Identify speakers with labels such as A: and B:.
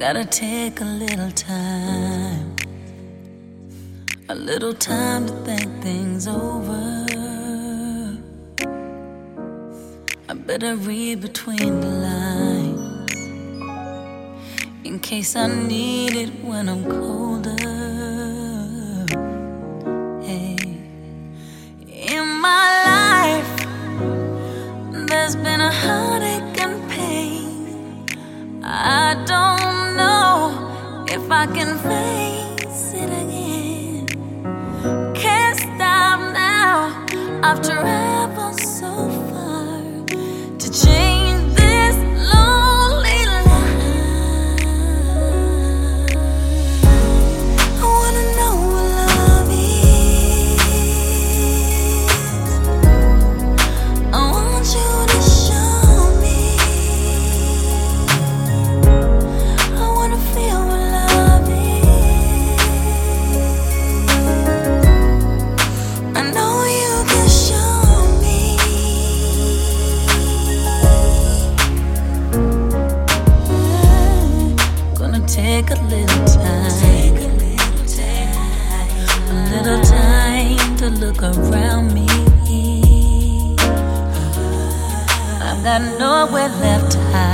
A: Gotta take a little time to think things over. I better read between the lines in case I need it when I'm colder. Hey. In my life, there's been a heartache and pain. I don't know if I can face it again. Can't stop now. I've traveled so far to change this lonely life. I wanna know what love is. I want you to show me. I wanna feel what love is. I know you can show me. Gonna take a little time to look around me. I've got nowhere left to hide.